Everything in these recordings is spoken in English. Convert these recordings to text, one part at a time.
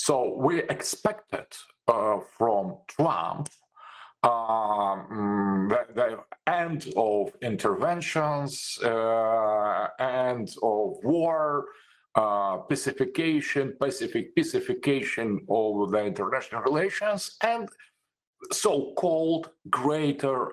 So we expected from Trump the end of interventions, end of war, pacification of the international relations, and so-called greater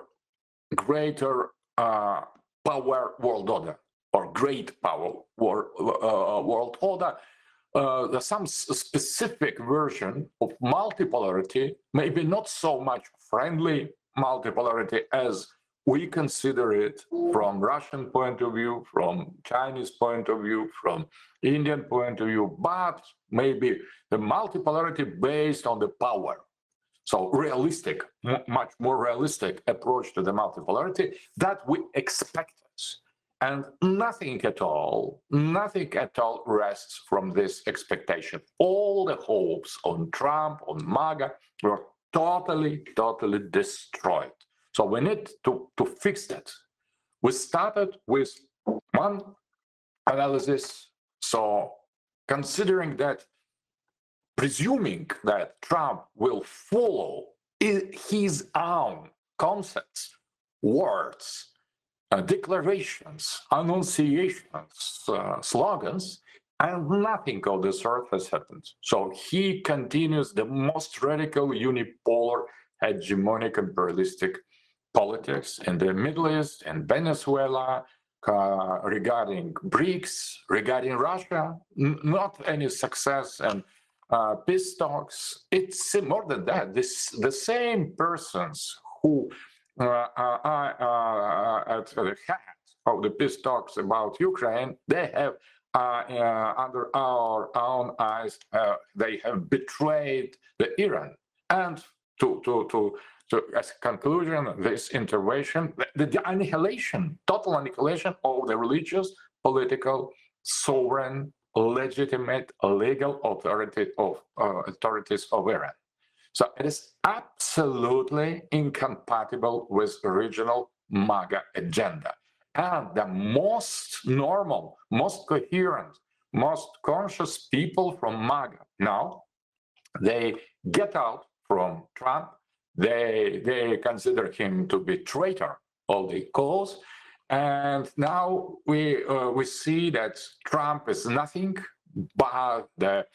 power world order, or great power world order. Some specific version of multipolarity, maybe not so much friendly multipolarity as we consider it from Russian point of view, from Chinese point of view, from Indian point of view, but maybe the multipolarity based on the power. So realistic, much more realistic approach to the multipolarity that we expected. And nothing at all rests from this expectation. All the hopes on Trump, on MAGA, were totally destroyed. So we need to fix that. We started with one analysis. So considering that, presuming that Trump will follow his own concepts, words, declarations, annunciations, slogans, and nothing of the sort has happened. So he continues the most radical, unipolar, hegemonic, imperialistic politics in the Middle East and Venezuela, regarding BRICS, regarding Russia, not any success and peace talks. It's more than that. The same persons who at the head of the peace talks about Ukraine, they have, under our own eyes, they have betrayed the Iran. And to as a conclusion, this intervention, the annihilation, total annihilation of the religious, political, sovereign, legitimate, legal authorities of Iran. So it is absolutely incompatible with original MAGA agenda. And the most normal, most coherent, most conscious people from MAGA now, they get out from Trump. They consider him to be traitor of the cause. And now we see that Trump is nothing but the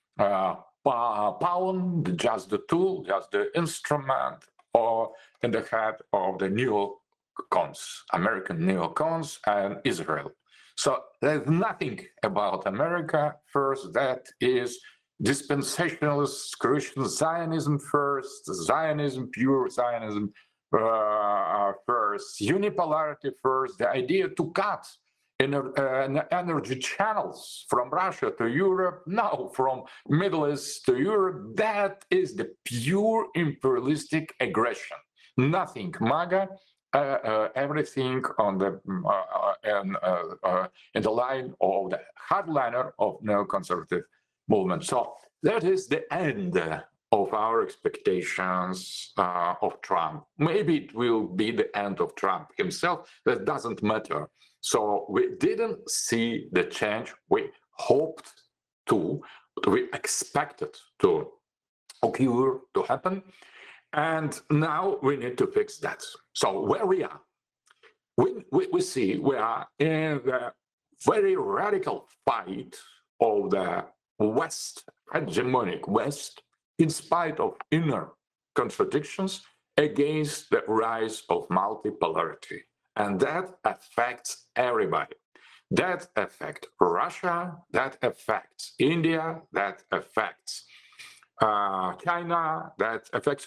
pawn, just the tool, just the instrument, or in the head of the neocons, American neocons, and Israel. So there's nothing about America first. That is dispensationalist Christian Zionism first, Zionism, pure Zionism first, unipolarity first, the idea to cut energy channels from Russia to Europe, now from Middle East to Europe. That is the pure imperialistic aggression. Nothing MAGA, everything on the in the line of the hardliner of neoconservative movement. So that is the end of our expectations of Trump. Maybe it will be the end of Trump himself. That doesn't matter. So we didn't see the change we hoped to, we expected to occur, to happen. And now we need to fix that. So where we are, we see we are in the very radical fight of the West, hegemonic West, in spite of inner contradictions, against the rise of multipolarity. And that affects everybody. That affects Russia, that affects India, that affects China, that affects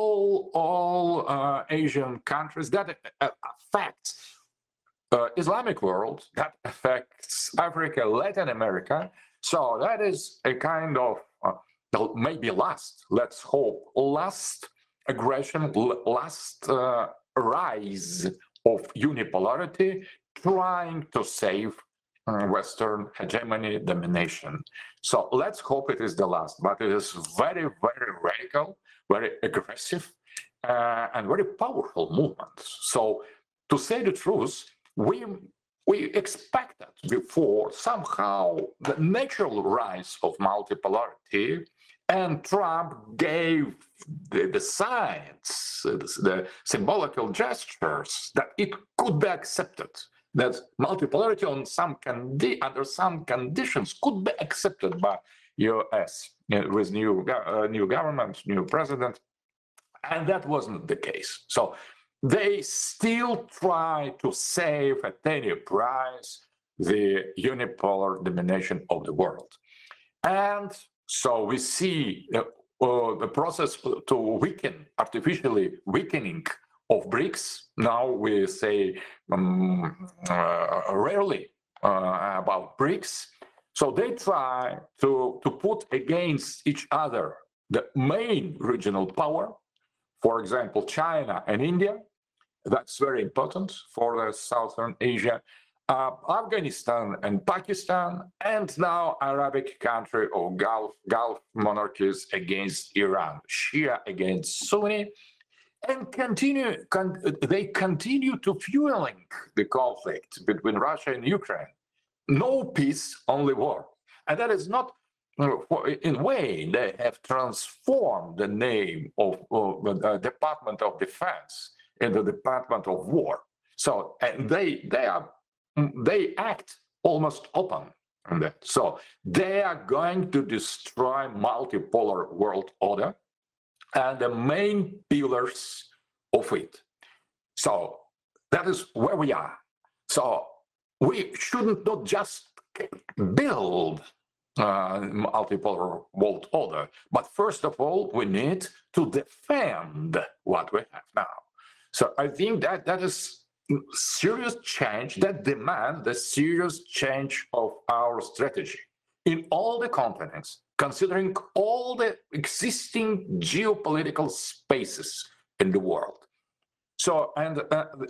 all Asian countries, that affects Islamic world, that affects Africa, Latin America. So that is a kind of maybe let's hope, last aggression, last rise of unipolarity, trying to save Western hegemony, domination. So let's hope it is the last, but it is very, very radical, very aggressive, and very powerful movement. So to say the truth, we expected before somehow the natural rise of multipolarity And Trump gave the signs, the symbolical gestures that it could be accepted, that multipolarity under some conditions could be accepted by US with new government, new president, and that wasn't the case. So they still try to save at any price the unipolar domination of the world. And so we see the process to weaken, artificially weakening of BRICS. Now we say rarely about BRICS. So they try to put against each other the main regional power, for example, China and India. That's very important for the Southern Asia. Afghanistan and Pakistan, and now Arabic country or Gulf monarchies against Iran, Shia against Sunni, and they continue to fueling the conflict between Russia and Ukraine. No peace, only war. And that is not, in a way, they have transformed the name of the Department of Defense into the Department of War. So, and they act almost open on that. So they are going to destroy multipolar world order and the main pillars of it. So that is where we are. So we shouldn't not just build multipolar world order, but first of all, we need to defend what we have now. So I think that is serious change that demands the serious change of our strategy in all the continents, considering all the existing geopolitical spaces in the world. So, and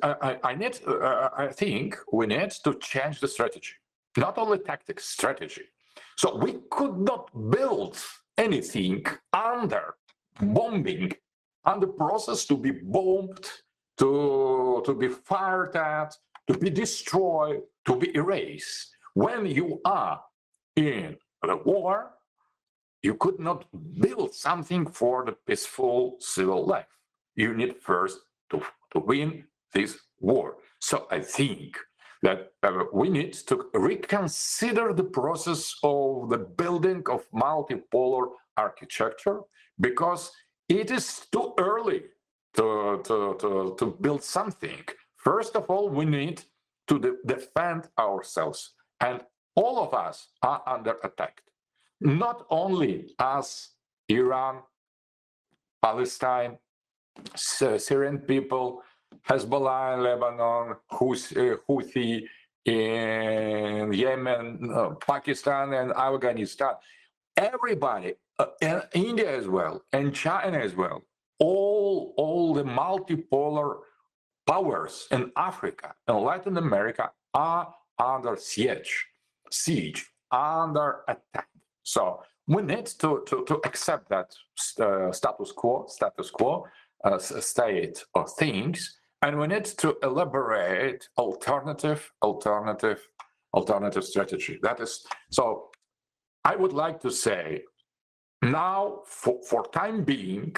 I think we need to change the strategy, not only tactics, strategy. So we could not build anything under bombing, under process to be bombed, to be fired at, to be destroyed, to be erased. When you are in the war, you could not build something for the peaceful civil life. You need first to win this war. So I think that we need to reconsider the process of the building of multipolar architecture, because it is too early to build something. First of all, we need to defend ourselves, and all of us are under attack. Not only us, Iran, Palestine, Syrian people, Hezbollah in Lebanon, Houthi in Yemen, Pakistan and Afghanistan. Everybody, and India as well, and China as well. All the multipolar powers in Africa and Latin America are under siege, under attack. So we need to accept that status quo state of things, and we need to elaborate alternative strategy. That is, so I would like to say now for time being,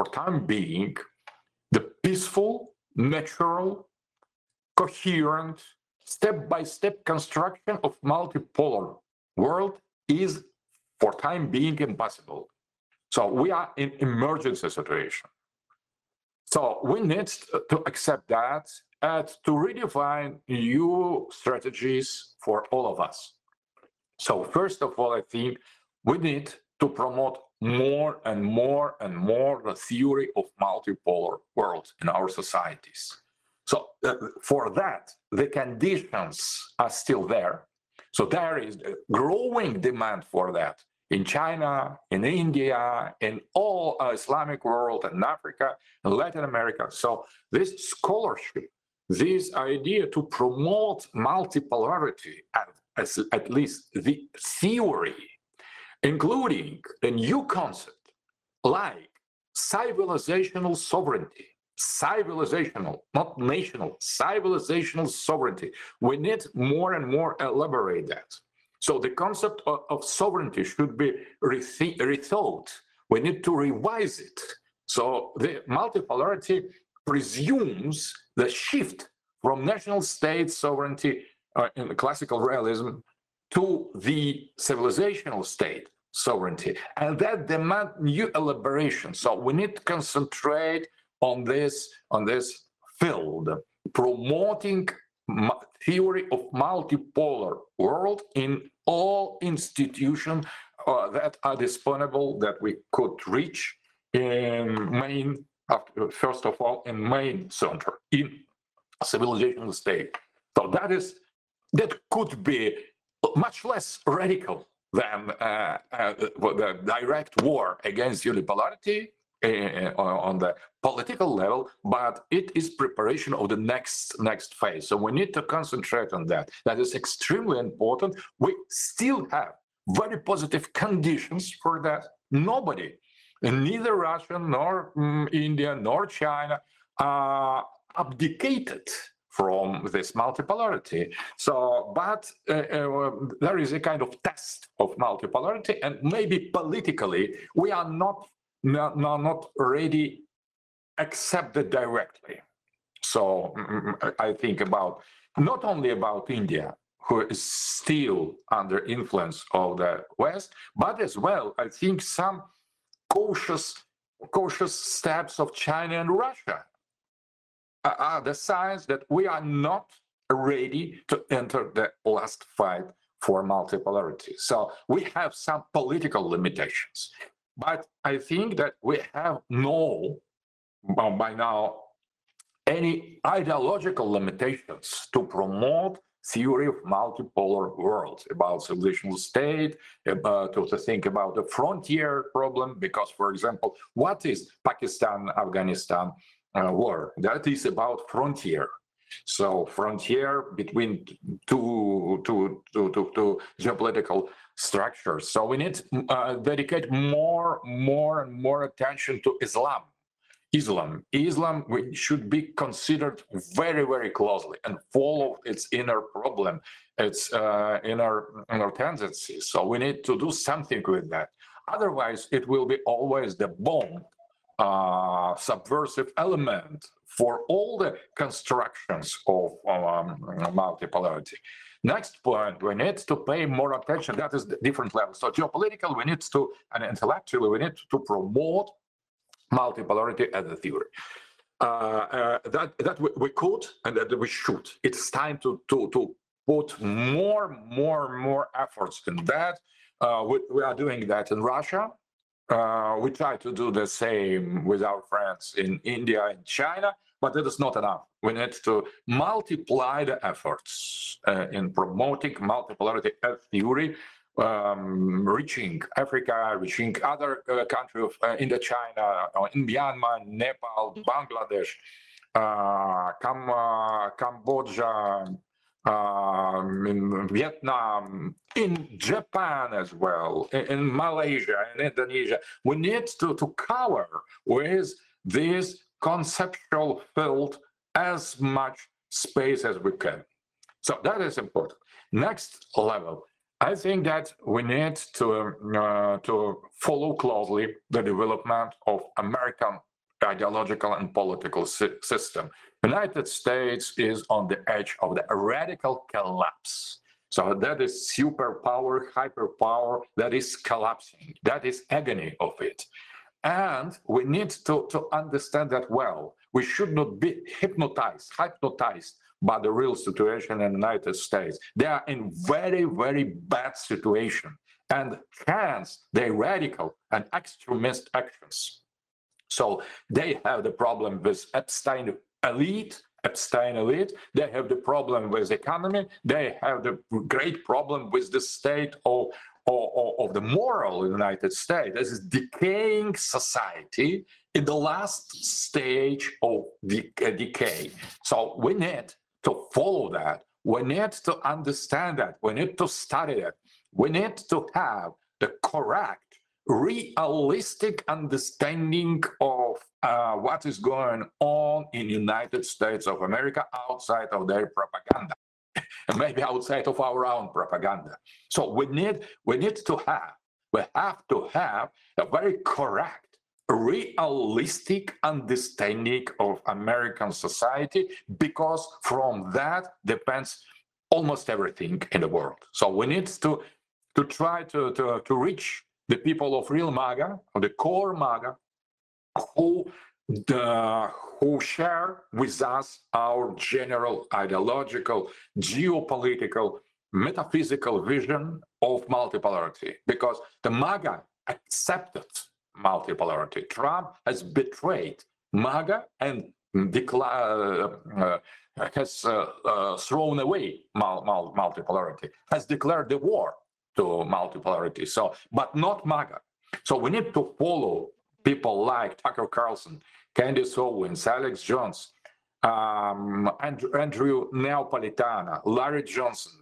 the peaceful, natural, coherent, step-by-step construction of multipolar world is for time being impossible. So we are in emergency situation. So we need to accept that and to redefine new strategies for all of us. So first of all, I think we need to promote more and more the theory of multipolar world in our societies. So for that, the conditions are still there. So there is a growing demand for that in China, in India, in all Islamic world, and Africa, and Latin America. So this scholarship, this idea to promote multipolarity, at least the theory, including a new concept like civilizational sovereignty, not national, civilizational sovereignty. We need more and more elaborate that. So the concept of sovereignty should be rethought we need to revise it. So the multipolarity presumes the shift from national state sovereignty in the classical realism to the civilizational state sovereignty, and that demands new elaboration. So we need to concentrate on this field, promoting theory of multipolar world in all institutions that are disponible, that we could reach in main, first of all, in main center, in civilizational state. So that could be much less radical than the direct war against unipolarity on the political level, but it is preparation of the next phase. So we need to concentrate on that. That is extremely important. We still have very positive conditions for that. Nobody, neither Russia nor India nor China, abdicated from this multipolarity. So, but there is a kind of test of multipolarity, and maybe politically we are not ready accept it directly. So I think about not only about India, who is still under influence of the West, but as well, I think some cautious steps of China and Russia are the signs that we are not ready to enter the last fight for multipolarity. So we have some political limitations, but I think that we have no, by now, any ideological limitations to promote theory of multipolar worlds, about civilizational state, to think about the frontier problem, because, for example, what is Pakistan-Afghanistan war? That is about frontier. So frontier between two geopolitical structures. So we need to dedicate more and more attention to Islam should be considered very, very closely and follow its inner problem, its inner tendencies. So we need to do something with that. Otherwise, it will be always the bomb, subversive element for all the constructions of multipolarity. Next point, we need to pay more attention. That is the different levels. So geopolitical, we need to, and intellectually, we need to promote multipolarity as a theory. That we could and that we should. It's time to put more efforts in that. We are doing that in Russia. We try to do the same with our friends in India and China, but it is not enough. We need to multiply the efforts in promoting multipolarity as theory, reaching Africa, reaching other countries in China, in Myanmar, Nepal, Bangladesh, Cambodia, in Vietnam, in Japan as well, in Malaysia, in Indonesia. We need to cover with this conceptual field as much space as we can. So that is important. Next level, I think that we need to follow closely the development of American ideological and political system. United States is on the edge of the radical collapse. So that is superpower, hyperpower that is collapsing. That is agony of it. And we need to understand that well. We should not be hypnotized by the real situation in the United States. They are in very, very bad situation, and hence their radical and extremist actions. So they have the problem with Epstein elite. They have the problem with economy. They have the great problem with the state of the moral in the United States. This is decaying society in the last stage of decay. So we need to follow that. We need to understand that. We need to study it. We need to have the correct, realistic understanding of what is going on in the United States of America outside of their propaganda, and maybe outside of our own propaganda. So we need to have we have to have a very correct, realistic understanding of American society, because from that depends almost everything in the world. So we need to try to reach the people of real MAGA, or the core MAGA, who who share with us our general ideological, geopolitical, metaphysical vision of multipolarity, because the MAGA accepted multipolarity. Trump has betrayed MAGA and has thrown away multipolarity, has declared the war to multipolarity. So, but not MAGA. So we need to follow people like Tucker Carlson, Candace Owens, Alex Jones, Andrew Neapolitano, Larry Johnson,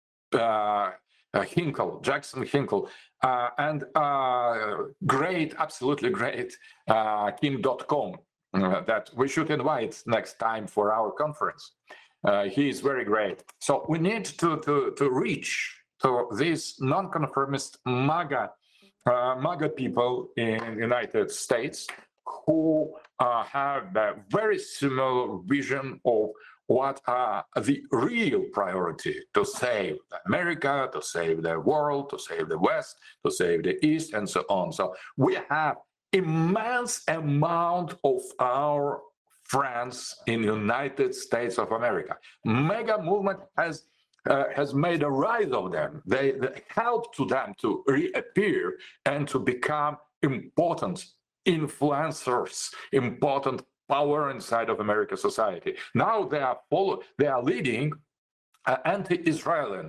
Hinkle, Jackson Hinkle, and great, absolutely great Kim Dotcom that we should invite next time for our conference. He is very great. So we need to reach to these non-conformist MAGA people in United States who have a very similar vision of what are the real priority to save America, to save the world, to save the West, to save the East, and so on. So we have immense amount of our friends in the United States of America. MAGA movement has made a rise of them. They help to them to reappear and to become important influencers, important power inside of American society. Now they are leading an anti-Israeli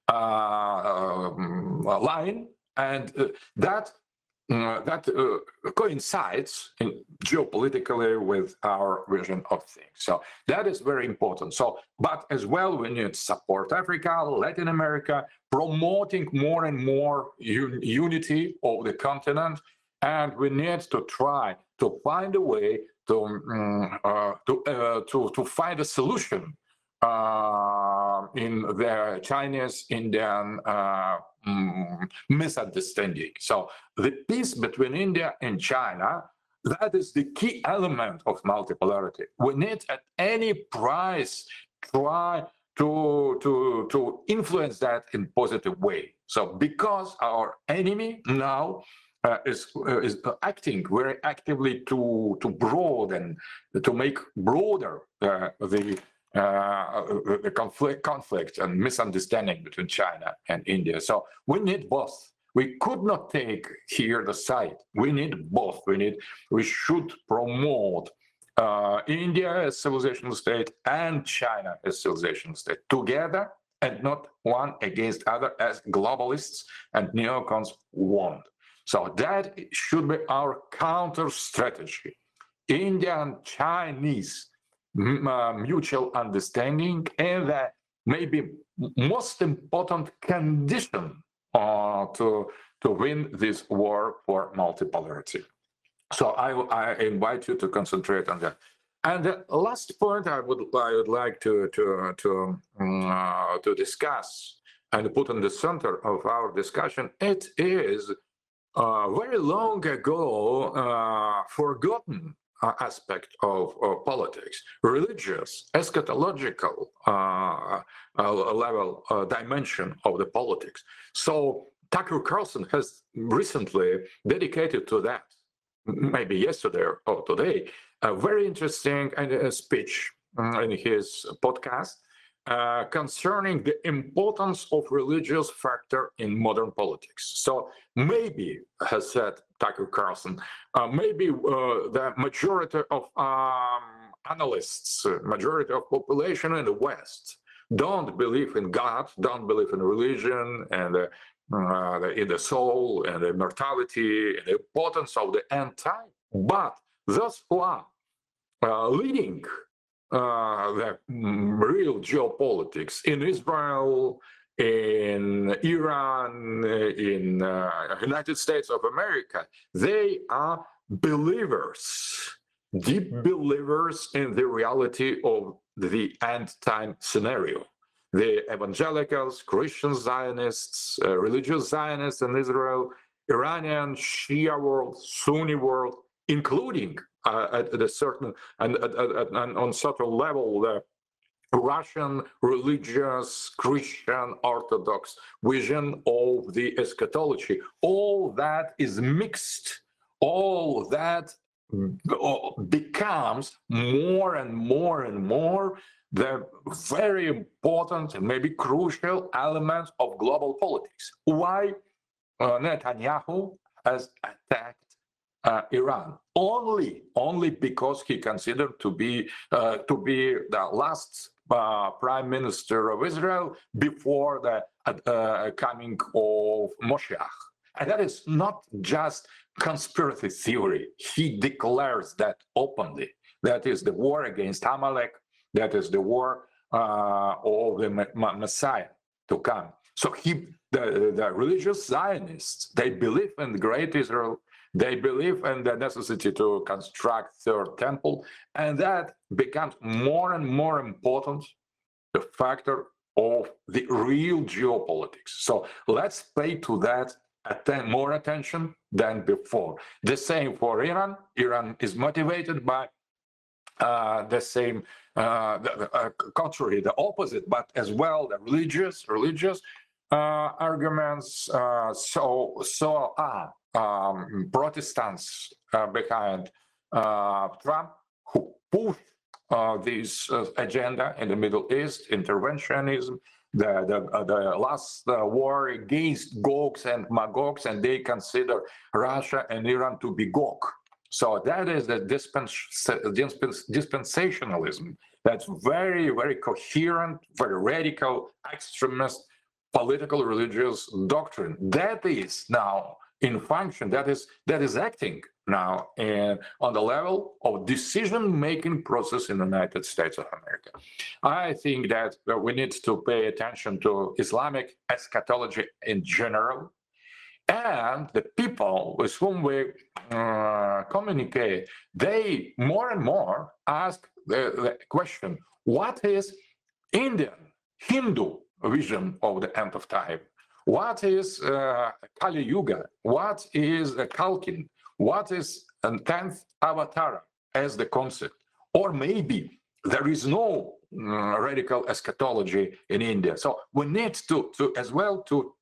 line, and that coincides geopolitically with our vision of things. So that is very important. So, but as well, we need to support Africa, Latin America, promoting more and more unity of the continent, and we need to try to find a way to find a solution in the Chinese-Indian misunderstanding. So the peace between India and China, that is the key element of multipolarity. We need at any price try to influence that in positive way. So because our enemy now is acting very actively to broaden, to make broader the conflict and misunderstanding between China and India. So we need both. We could not take here the side. We need both. We should promote India as civilization state and China as civilization state together, and not one against other as globalists and neocons want. So that should be our counter strategy. India and Chinese mutual understanding, and that maybe most important condition to win this war for multipolarity. So I invite you to concentrate on that. And the last point I would like to discuss and put in the center of our discussion, it is very long ago forgotten aspect of politics, religious, eschatological level dimension of the politics. So Tucker Carlson has recently dedicated to that, maybe yesterday or today, a very interesting speech in his podcast concerning the importance of religious factor in modern politics. So maybe, has said Tucker Carlson, maybe the majority of analysts, majority of population in the West don't believe in God, don't believe in religion and in the soul and the immortality and the importance of the end time. But those who are leading the real geopolitics in Israel, in Iran, in United States of America, they are believers, deep believers in the reality of the end time scenario. The evangelicals, Christian Zionists, religious Zionists in Israel, Iranian Shia world, Sunni world, including at a certain and on certain level the Russian religious Christian Orthodox vision of the eschatology. All that is mixed. All that becomes more and more and more the very important and maybe crucial element of global politics. Why Netanyahu has attacked Iran only because he considered to be the last prime minister of Israel before the coming of Moshiach. And that is not just conspiracy theory. He declares that openly. That is the war against Amalek. That is the war of the Messiah to come. So the religious Zionists, they believe in the great Israel. They believe in the necessity to construct third temple, and that becomes more and more important, the factor of the real geopolitics. So let's pay to that more attention than before. The same for Iran. Iran is motivated by the same, contrary, the opposite, but as well the religious arguments. So are Protestants behind Trump, who push this agenda in the Middle East, interventionism, the last war against Gogs and Magogs, and they consider Russia and Iran to be Gog. So that is the dispensationalism. That's very, very coherent, very radical, extremist, political, religious doctrine. That is now in function, that is acting now on the level of decision-making process in the United States of America. I think that we need to pay attention to Islamic eschatology in general, and the people with whom we communicate, they more and more ask the question, what is Indian, Hindu vision of the end of time? What is Kali Yuga? What is Kalkin? What is a 10th avatar as the concept? Or maybe there is no radical eschatology in India. So we need to as well to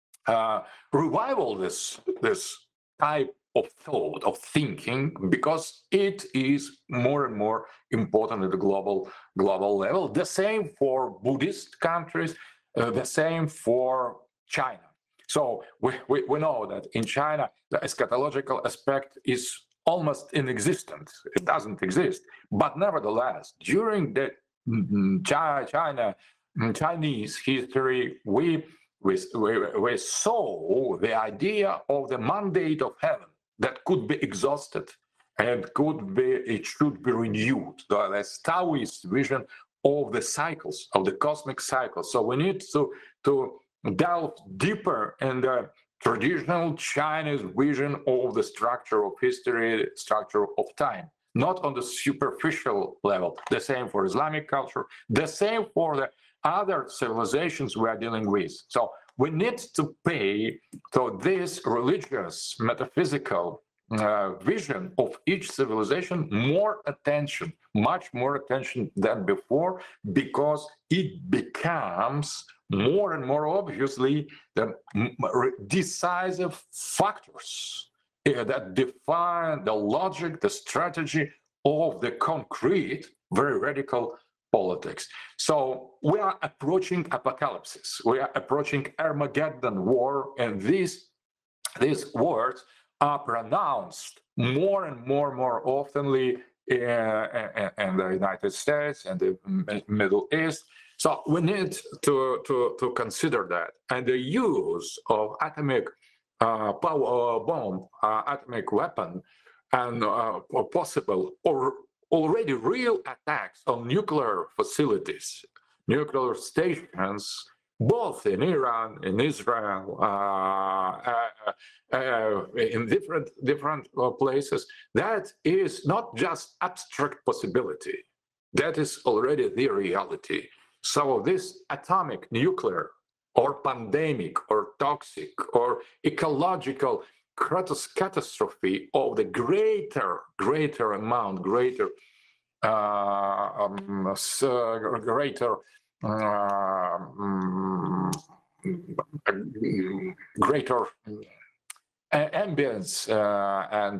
revival this type of thought, of thinking, because it is more and more important at the global level. The same for Buddhist countries, the same for China. So we know that in China, the eschatological aspect is almost inexistent. It doesn't exist. But nevertheless, during the Chinese history, we saw the idea of the mandate of heaven that could be exhausted and it should be renewed. The Taoist vision of the cycles, of the cosmic cycles. So we need to delve deeper in the traditional Chinese vision of the structure of history, structure of time, not on the superficial level. The same for Islamic culture, the same for the other civilizations we are dealing with. So we need to pay to this religious, metaphysical vision of each civilization more attention, much more attention than before, because it becomes more and more obviously the decisive factors that define the logic, the strategy of the concrete, very radical politics. So we are approaching apocalypse. We are approaching Armageddon war, and these words are pronounced more and more oftenly in the United States and the Middle East. So we need to consider that. And the use of atomic power bomb, atomic weapon, and possible or already real attacks on nuclear facilities, nuclear stations, both in Iran, in Israel, in different places. That is not just abstract possibility. That is already the reality. So this atomic, nuclear, or pandemic, or toxic, or ecological catastrophe of the greater amount, greater ambience and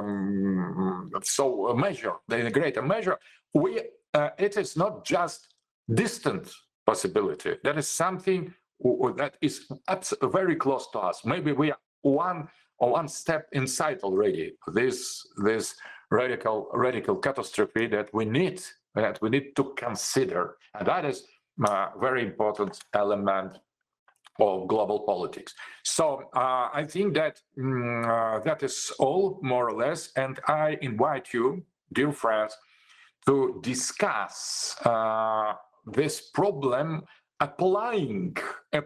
so measure, the greater measure, it is not just distant possibility. That is something that is very close to us. Maybe we are one step inside already. This radical catastrophe that we need to consider, and that is a very important element of global politics. So I think that that is all, more or less, and I invite you, dear friends, to discuss this problem, applying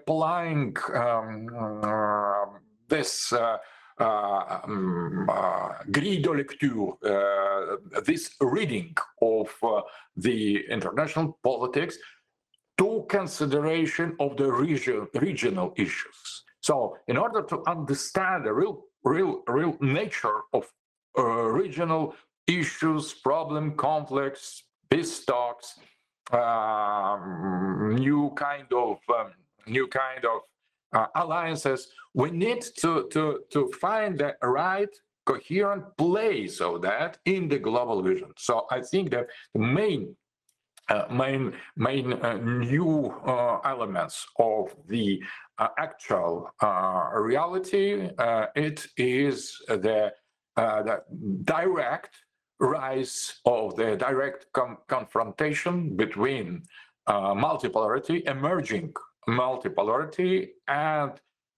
this grille de lecture, this reading of the international politics to consideration of the regional issues. So in order to understand the real nature of regional issues, problem, conflicts, peace talks, new kind of alliances, we need to find the right coherent place of that in the global vision. So I think that the main new elements of the actual reality, it is the direct rise of the direct confrontation between multipolarity, emerging multipolarity, and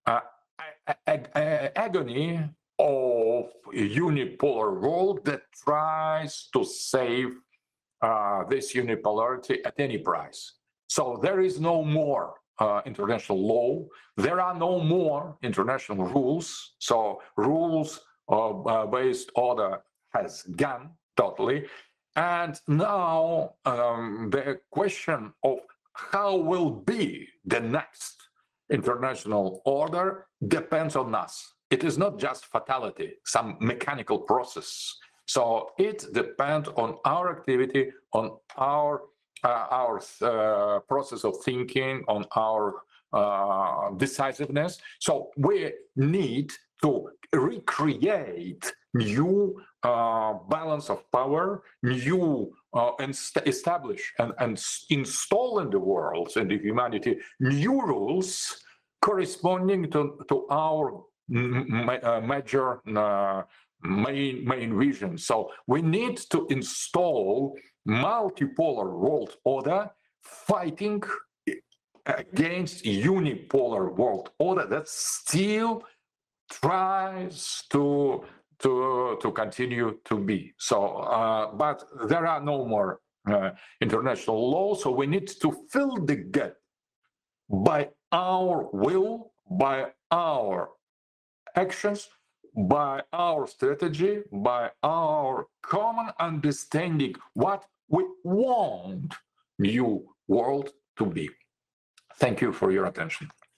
agony of a unipolar world that tries to save this unipolarity at any price. So there is no more international law. There are no more international rules. So rules-based order has gone totally. And now the question of how will be the next international order depends on us. It is not just fatality, some mechanical process. So it depends on our activity, on our process of thinking, on our decisiveness. So we need to recreate new balance of power, new establish and install in the world and the humanity new rules corresponding to our major main vision. So we need to install multipolar world order, fighting against unipolar world order that still tries to continue to be. So, but there are no more international laws, so we need to fill the gap by our will, by our actions, by our strategy, by our common understanding what we want new world to be. Thank you for your attention.